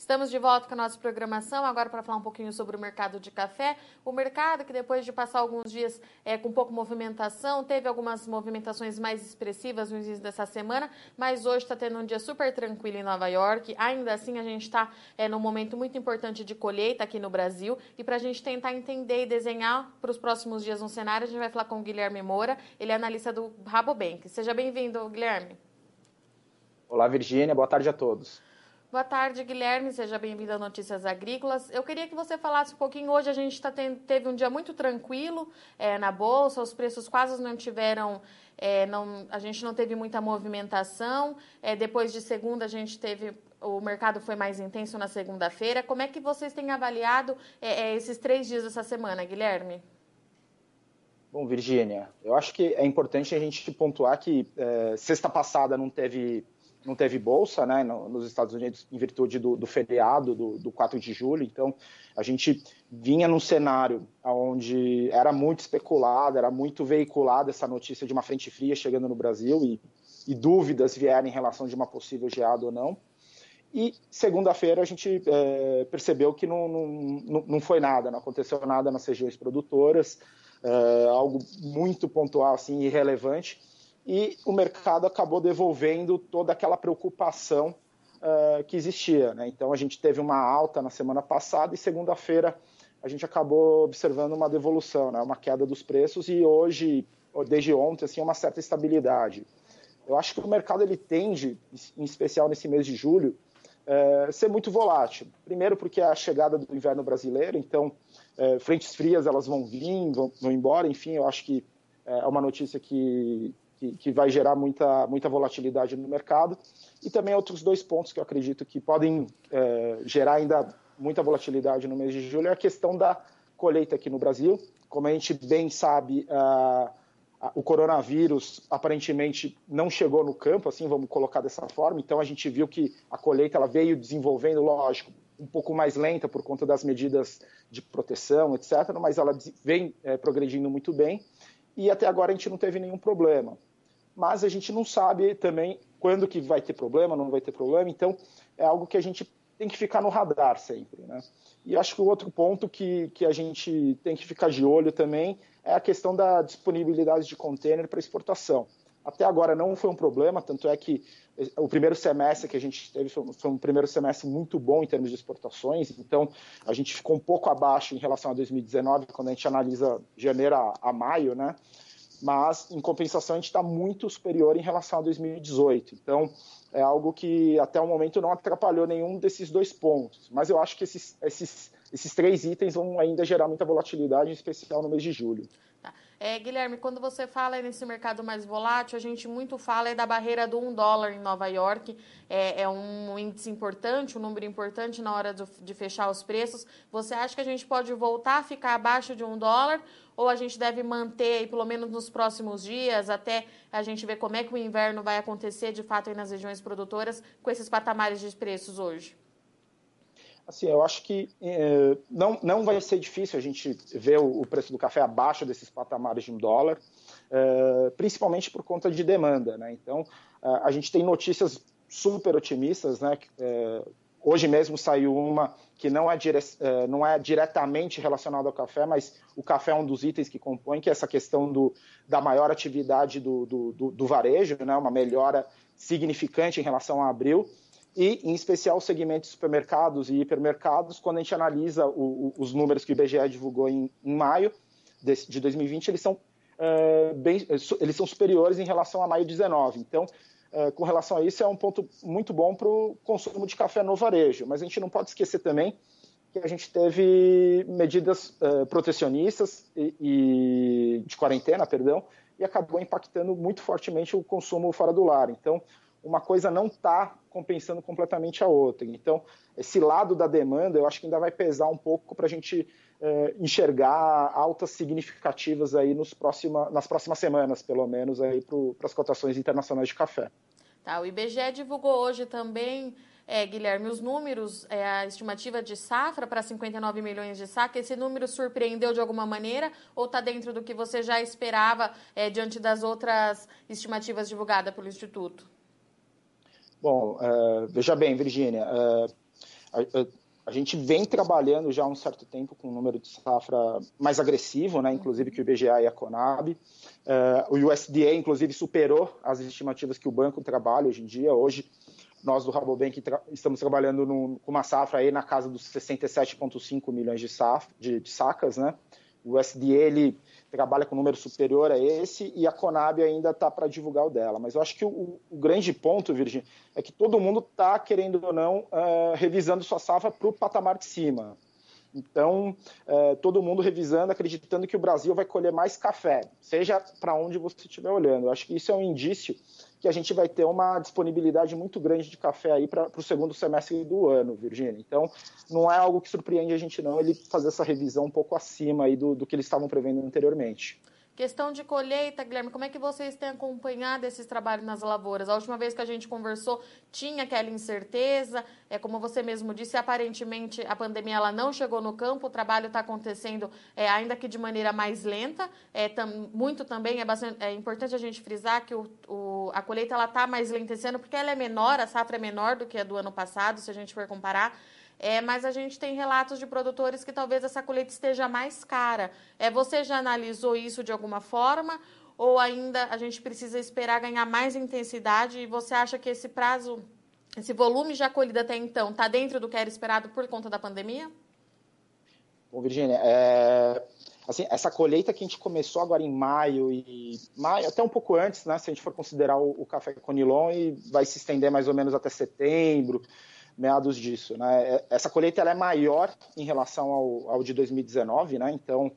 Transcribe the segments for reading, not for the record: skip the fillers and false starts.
Estamos de volta com a nossa programação, agora para falar um pouquinho sobre o mercado de café. O mercado que depois de passar alguns dias com pouca movimentação, teve algumas movimentações mais expressivas no início dessa semana, mas hoje está tendo um dia super tranquilo em Nova York. Ainda assim, a gente está num momento muito importante de colheita aqui no Brasil, e para a gente tentar entender e desenhar para os próximos dias um cenário, a gente vai falar com o Guilherme Moura, ele é analista do Rabobank. Seja bem-vindo, Guilherme. Olá, Virgínia. Boa tarde a todos. Boa tarde, Guilherme. Seja bem-vindo a Notícias Agrícolas. Eu queria que você falasse um pouquinho. Hoje a gente teve um dia muito tranquilo na Bolsa, os preços quase não tiveram, a gente não teve muita movimentação. Depois de segunda, o mercado foi mais intenso na segunda-feira. Como é que vocês têm avaliado esses 3 dias dessa semana, Guilherme? Bom, Virgínia, eu acho que é importante a gente pontuar que sexta passada não teve bolsa, né, nos Estados Unidos, em virtude do feriado do 4 de julho. Então, a gente vinha num cenário onde era muito especulado, era muito veiculada essa notícia de uma frente fria chegando no Brasil e dúvidas vieram em relação de uma possível geada ou não. E segunda-feira a gente percebeu que não foi nada, não aconteceu nada nas regiões produtoras, algo muito pontual, assim, irrelevante. E o mercado acabou devolvendo toda aquela preocupação que existia, né? Então, a gente teve uma alta na semana passada e segunda-feira a gente acabou observando uma devolução, né? Uma queda dos preços, e hoje, desde ontem, assim, uma certa estabilidade. Eu acho que o mercado ele tende, em especial nesse mês de julho, ser muito volátil. Primeiro porque é a chegada do inverno brasileiro, então frentes frias elas vão vir, vão embora, enfim, eu acho que é uma notícia que vai gerar muita volatilidade no mercado. E também outros 2 pontos que eu acredito que podem gerar ainda muita volatilidade no mês de julho é a questão da colheita aqui no Brasil. Como a gente bem sabe, o coronavírus aparentemente não chegou no campo, assim, vamos colocar dessa forma. Então a gente viu que a colheita ela veio desenvolvendo, lógico, um pouco mais lenta por conta das medidas de proteção, etc., mas ela vem progredindo muito bem. E até agora a gente não teve nenhum problema. Mas a gente não sabe também quando que vai ter problema, não vai ter problema, então é algo que a gente tem que ficar no radar sempre, né? E acho que o outro ponto que a gente tem que ficar de olho também é a questão da disponibilidade de contêiner para exportação. Até agora não foi um problema, tanto é que o primeiro semestre que a gente teve foi um primeiro semestre muito bom em termos de exportações, então a gente ficou um pouco abaixo em relação a 2019, quando a gente analisa janeiro a maio, né? Mas, em compensação, a gente está muito superior em relação a 2018. Então, é algo que até o momento não atrapalhou nenhum desses 2 pontos. Mas eu acho que esses 3 itens vão ainda gerar muita volatilidade, em especial no mês de julho. Tá. Guilherme, quando você fala nesse mercado mais volátil, a gente muito fala da barreira do $1 em Nova York. É um índice importante, um número importante na hora de fechar os preços. Você acha que a gente pode voltar a ficar abaixo de $1? Ou a gente deve manter, aí, pelo menos nos próximos dias, até a gente ver como é que o inverno vai acontecer de fato aí nas regiões produtoras com esses patamares de preços hoje? Assim, eu acho que não vai ser difícil a gente ver o preço do café abaixo desses patamares de $1, principalmente por conta de demanda, né? Então, a gente tem notícias super otimistas, né? Hoje mesmo saiu uma que não é diretamente relacionada ao café, mas o café é um dos itens que compõe, que é essa questão da maior atividade do varejo, né? Uma melhora significante em relação a abril, e em especial o segmento de supermercados e hipermercados. Quando a gente analisa os números que o IBGE divulgou em maio de 2020, eles são superiores em relação a maio de 2019. Então, com relação a isso, é um ponto muito bom para o consumo de café no varejo. Mas a gente não pode esquecer também que a gente teve medidas protecionistas e de quarentena, e acabou impactando muito fortemente o consumo fora do lar. Então, uma coisa não está compensando completamente a outra. Então, esse lado da demanda, eu acho que ainda vai pesar um pouco para a gente enxergar altas significativas aí nas próximas semanas, pelo menos, para as cotações internacionais de café. Tá, o IBGE divulgou hoje também, Guilherme, os números, a estimativa de safra para 59 milhões de sacas. Esse número surpreendeu de alguma maneira ou está dentro do que você já esperava diante das outras estimativas divulgadas pelo Instituto? Bom, veja bem, Virgínia, A gente vem trabalhando já há um certo tempo com um número de safra mais agressivo, né? Inclusive que o IBGE e a Conab. O USDA, inclusive, superou as estimativas que o banco trabalha hoje em dia. Hoje, nós do Rabobank estamos trabalhando com uma safra aí na casa dos 67,5 milhões de sacas, né? O USDA, ele trabalha com um número superior a esse e a Conab ainda está para divulgar o dela. Mas eu acho que o grande ponto, Virgínia, é que todo mundo está, querendo ou não, revisando sua safra para o patamar de cima. Então, todo mundo revisando, acreditando que o Brasil vai colher mais café, seja para onde você estiver olhando. Eu acho que isso é um indício que a gente vai ter uma disponibilidade muito grande de café aí para o segundo semestre do ano, Virgínia. Então, não é algo que surpreende a gente não, ele fazer essa revisão um pouco acima aí do que eles estavam prevendo anteriormente. Questão de colheita, Guilherme, como é que vocês têm acompanhado esses trabalhos nas lavouras? A última vez que a gente conversou, tinha aquela incerteza, como você mesmo disse, aparentemente a pandemia ela não chegou no campo, o trabalho está acontecendo ainda que de maneira mais lenta, muito também, é importante a gente frisar que a colheita está mais lenta esse ano, porque ela é menor, a safra é menor do que a do ano passado, se a gente for comparar. Mas a gente tem relatos de produtores que talvez essa colheita esteja mais cara. Você já analisou isso de alguma forma ou ainda a gente precisa esperar ganhar mais intensidade e você acha que esse prazo, esse volume já colhido até então, está dentro do que era esperado por conta da pandemia? Bom, Virgínia, assim, essa colheita que a gente começou agora em maio, até um pouco antes, né, se a gente for considerar o café Conilon, e vai se estender mais ou menos até setembro, meados disso, né? Essa colheita ela é maior em relação ao de 2019, né? Então,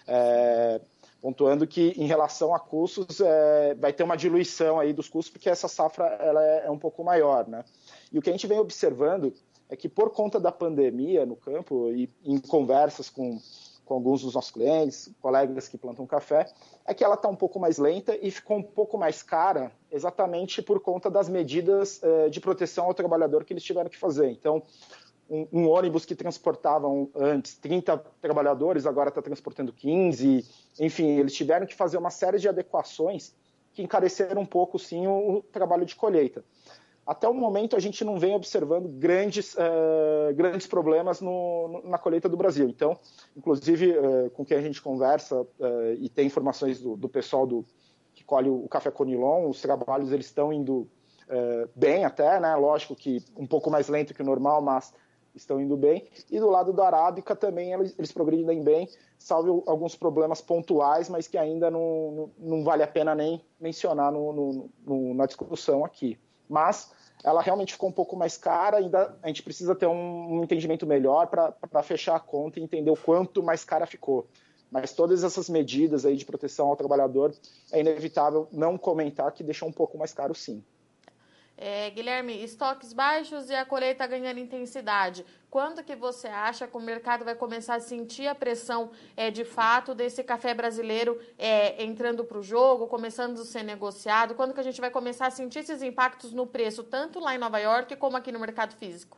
pontuando que em relação a custos, vai ter uma diluição aí dos custos, porque essa safra ela é um pouco maior, né? E o que a gente vem observando é que por conta da pandemia no campo e em conversas com alguns dos nossos clientes, colegas que plantam café, é que ela está um pouco mais lenta e ficou um pouco mais cara exatamente por conta das medidas de proteção ao trabalhador que eles tiveram que fazer. Então, um ônibus que transportava antes 30 trabalhadores, agora está transportando 15. Enfim, eles tiveram que fazer uma série de adequações que encareceram um pouco, sim, o trabalho de colheita. Até o momento, a gente não vem observando grandes problemas na colheita do Brasil. Então, inclusive, com quem a gente conversa e tem informações do pessoal que colhe o café Conilon, os trabalhos eles estão indo bem até, né? Lógico que um pouco mais lento que o normal, mas estão indo bem. E do lado da Arábica também eles progridem bem, salvo alguns problemas pontuais, mas que ainda não vale a pena nem mencionar na discussão aqui. Mas ela realmente ficou um pouco mais cara, ainda a gente precisa ter um entendimento melhor para fechar a conta e entender o quanto mais cara ficou. Mas todas essas medidas aí de proteção ao trabalhador, é inevitável não comentar que deixou um pouco mais caro, sim. Guilherme, estoques baixos e a colheita ganhando intensidade. Quando que você acha que o mercado vai começar a sentir a pressão de fato desse café brasileiro entrando para o jogo, começando a ser negociado? Quando que a gente vai começar a sentir esses impactos no preço, tanto lá em Nova York como aqui no mercado físico?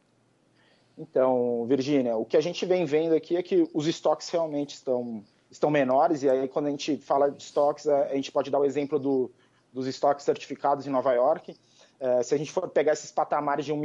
Então, Virgínia, o que a gente vem vendo aqui é que os estoques realmente estão menores, e aí quando a gente fala de estoques, a gente pode dar o exemplo dos estoques certificados em Nova York. Se a gente for pegar esses patamares de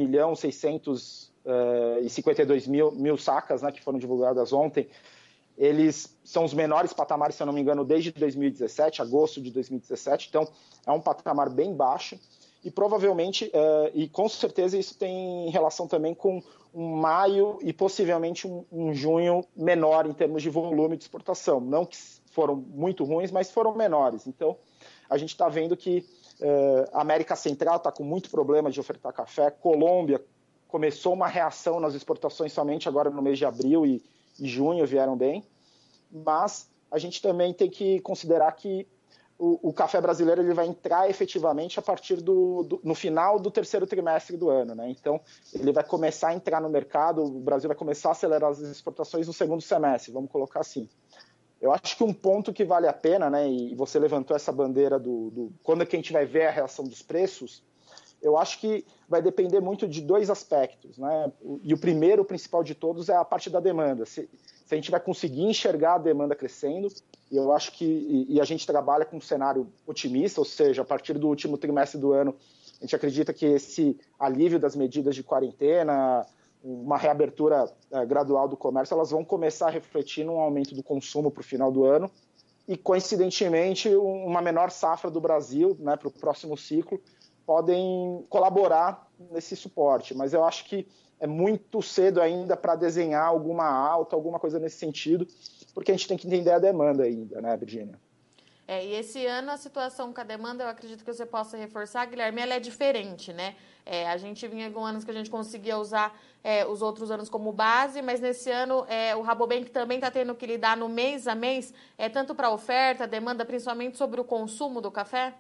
1.652.000 sacas, né, que foram divulgadas ontem, eles são os menores patamares, se eu não me engano, desde 2017, agosto de 2017, então é um patamar bem baixo e provavelmente, e com certeza isso tem relação também com um maio e possivelmente um junho menor em termos de volume de exportação, não que foram muito ruins, mas foram menores, então a gente está vendo que a América Central está com muito problema de ofertar café. Colômbia começou uma reação nas exportações somente agora no mês de abril e junho vieram bem. Mas a gente também tem que considerar que o café brasileiro ele vai entrar efetivamente a partir no final do terceiro trimestre do ano, né? Então, ele vai começar a entrar no mercado, o Brasil vai começar a acelerar as exportações no segundo semestre, vamos colocar assim. Eu acho que um ponto que vale a pena, né, e você levantou essa bandeira quando é que a gente vai ver a reação dos preços, eu acho que vai depender muito de dois aspectos, né? E o principal de todos, é a parte da demanda. Se a gente vai conseguir enxergar a demanda crescendo, e eu acho que a gente trabalha com um cenário otimista, ou seja, a partir do último trimestre do ano, a gente acredita que esse alívio das medidas de quarentena, uma reabertura gradual do comércio, elas vão começar a refletir num aumento do consumo para o final do ano e, coincidentemente, uma menor safra do Brasil, né, para o próximo ciclo, podem colaborar nesse suporte. Mas eu acho que é muito cedo ainda para desenhar alguma alta, alguma coisa nesse sentido, porque a gente tem que entender a demanda ainda, né, Virgínia? E esse ano a situação com a demanda, eu acredito que você possa reforçar, Guilherme, ela é diferente, né? A gente vinha com anos que a gente conseguia usar os outros anos como base, mas nesse ano o Rabobank também está tendo que lidar no mês a mês, tanto para a oferta, demanda, principalmente sobre o consumo do café?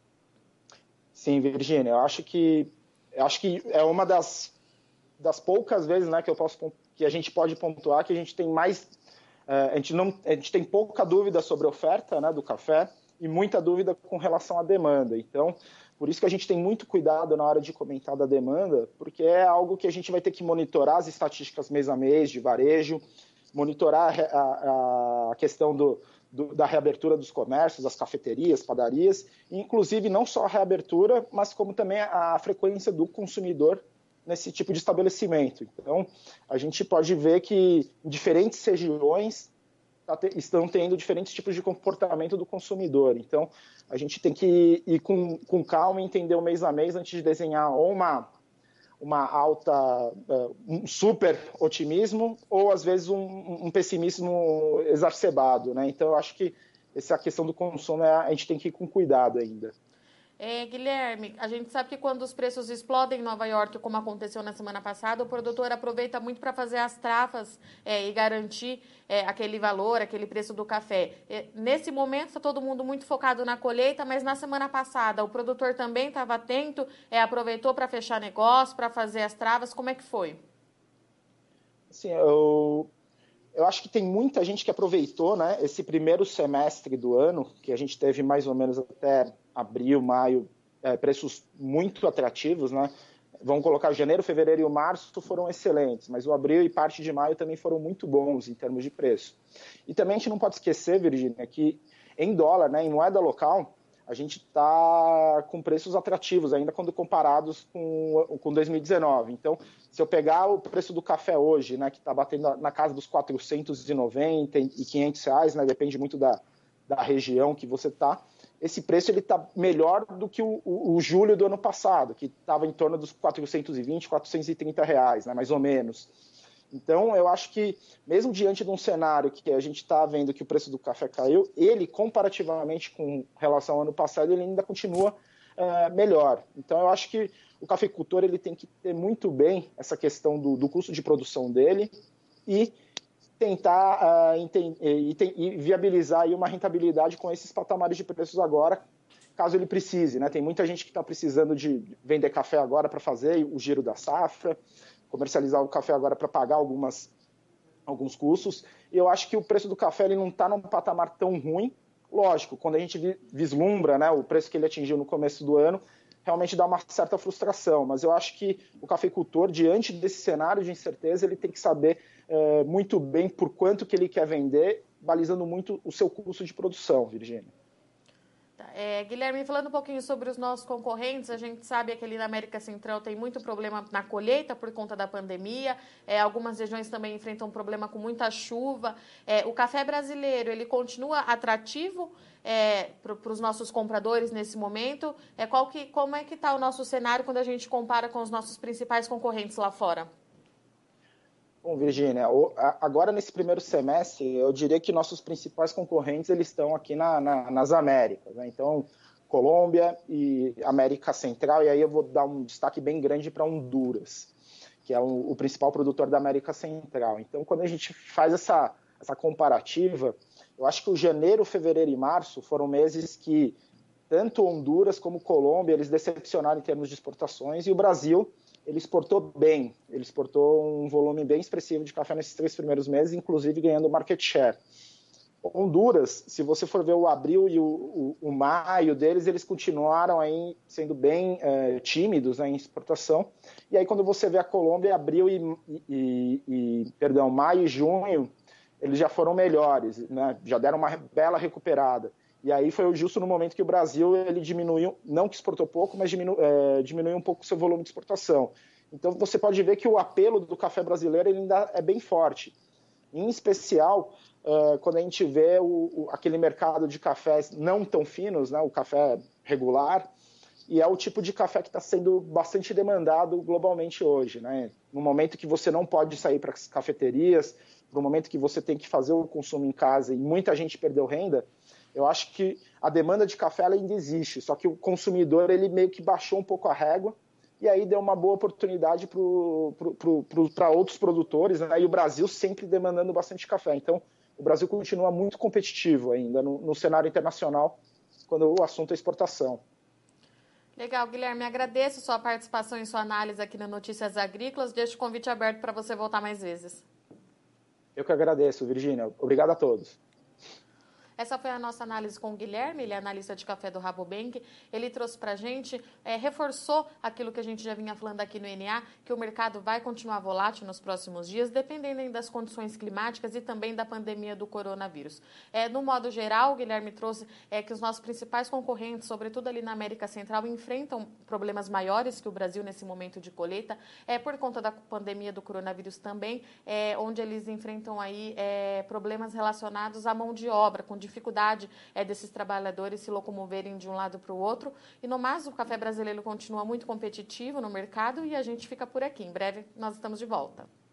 Sim, Virgínia, eu acho que é uma das poucas vezes, né, que a gente pode pontuar que a gente tem mais a gente tem pouca dúvida sobre a oferta, né, do café e muita dúvida com relação à demanda. Então, por isso que a gente tem muito cuidado na hora de comentar da demanda, porque é algo que a gente vai ter que monitorar as estatísticas mês a mês de varejo, monitorar a questão da reabertura dos comércios, das cafeterias, padarias, e inclusive não só a reabertura, mas como também a frequência do consumidor nesse tipo de estabelecimento. Então, a gente pode ver que em diferentes regiões estão tendo diferentes tipos de comportamento do consumidor. Então, a gente tem que ir com calma e entender o mês a mês antes de desenhar ou uma alta, um super otimismo ou, às vezes, um pessimismo exacerbado, né? Então, eu acho que essa questão do consumo a gente tem que ir com cuidado ainda. Guilherme, a gente sabe que quando os preços explodem em Nova York, como aconteceu na semana passada, o produtor aproveita muito para fazer as trafas e garantir aquele valor, aquele preço do café. Nesse momento, está todo mundo muito focado na colheita, mas na semana passada o produtor também estava atento, aproveitou para fechar negócio, para fazer as travas. Como é que foi? Assim, eu acho que tem muita gente que aproveitou, né, esse primeiro semestre do ano, que a gente teve mais ou menos até abril, maio, preços muito atrativos, né? Vamos colocar janeiro, fevereiro e o março foram excelentes, mas o abril e parte de maio também foram muito bons em termos de preço. E também a gente não pode esquecer, Virgínia, que em dólar, né, em moeda local, a gente está com preços atrativos ainda quando comparados com 2019. Então, se eu pegar o preço do café hoje, né, que está batendo na casa dos 490 e 500 reais, né, depende muito da região que você está, esse preço está melhor do que o julho do ano passado, que estava em torno dos 420, 430 reais, né, mais ou menos. Então, eu acho que, mesmo diante de um cenário que a gente está vendo que o preço do café caiu, ele, comparativamente com relação ao ano passado, ele ainda continua melhor. Então, eu acho que o cafeicultor ele tem que ter muito bem essa questão do custo de produção dele e tentar e viabilizar aí uma rentabilidade com esses patamares de preços agora, caso ele precise, né? Tem muita gente que está precisando de vender café agora para fazer o giro da safra, comercializar o café agora para pagar alguns custos, e eu acho que o preço do café ele não está num patamar tão ruim. Lógico, quando a gente vislumbra, né, o preço que ele atingiu no começo do ano, realmente dá uma certa frustração, mas eu acho que o cafeicultor, diante desse cenário de incerteza, ele tem que saber muito bem por quanto que ele quer vender, balizando muito o seu custo de produção, Virgínia. Guilherme, falando um pouquinho sobre os nossos concorrentes, a gente sabe que ali na América Central tem muito problema na colheita por conta da pandemia, algumas regiões também enfrentam um problema com muita chuva. O café brasileiro, ele continua atrativo para os nossos compradores nesse momento? Como é que está o nosso cenário quando a gente compara com os nossos principais concorrentes lá fora? Bom, Virgínia, agora nesse primeiro semestre, eu diria que nossos principais concorrentes eles estão aqui nas Américas, né? Então, Colômbia e América Central, e aí eu vou dar um destaque bem grande para Honduras, que é o principal produtor da América Central. Então, quando a gente faz essa comparativa, eu acho que o janeiro, fevereiro e março foram meses que tanto Honduras como Colômbia eles decepcionaram em termos de exportações, e o Brasil ele exportou bem, ele exportou um volume bem expressivo de café nesses 3 primeiros meses, inclusive ganhando market share. Honduras, se você for ver o abril e o maio deles, eles continuaram aí sendo bem tímidos, né, em exportação. E aí quando você vê a Colômbia, abril maio e junho, eles já foram melhores, né, já deram uma bela recuperada. E aí foi justo no momento que o Brasil ele diminuiu, não que exportou pouco, mas diminuiu um pouco o seu volume de exportação. Então você pode ver que o apelo do café brasileiro ele ainda é bem forte. Em especial, quando a gente vê aquele mercado de cafés não tão finos, né, o café regular, e é o tipo de café que está sendo bastante demandado globalmente hoje, né? No momento que você não pode sair para as cafeterias, no momento que você tem que fazer o consumo em casa e muita gente perdeu renda, eu acho que a demanda de café ela ainda existe, só que o consumidor ele meio que baixou um pouco a régua e aí deu uma boa oportunidade para outros produtores, né? E o Brasil sempre demandando bastante café. Então, o Brasil continua muito competitivo ainda no cenário internacional quando o assunto é exportação. Legal, Guilherme, agradeço sua participação e sua análise aqui no Notícias Agrícolas. Deixo o convite aberto para você voltar mais vezes. Eu que agradeço, Virgínia. Obrigado a todos. Essa foi a nossa análise com o Guilherme, ele é analista de café do Rabobank. Ele trouxe para a gente, reforçou aquilo que a gente já vinha falando aqui no NA, que o mercado vai continuar volátil nos próximos dias, dependendo das condições climáticas e também da pandemia do coronavírus. No modo geral, o Guilherme trouxe que os nossos principais concorrentes, sobretudo ali na América Central, enfrentam problemas maiores que o Brasil nesse momento de colheita, por conta da pandemia do coronavírus também, onde eles enfrentam aí problemas relacionados à mão de obra, com dificuldade desses trabalhadores se locomoverem de um lado para o outro. E no mais, o café brasileiro continua muito competitivo no mercado e a gente fica por aqui. Em breve nós estamos de volta.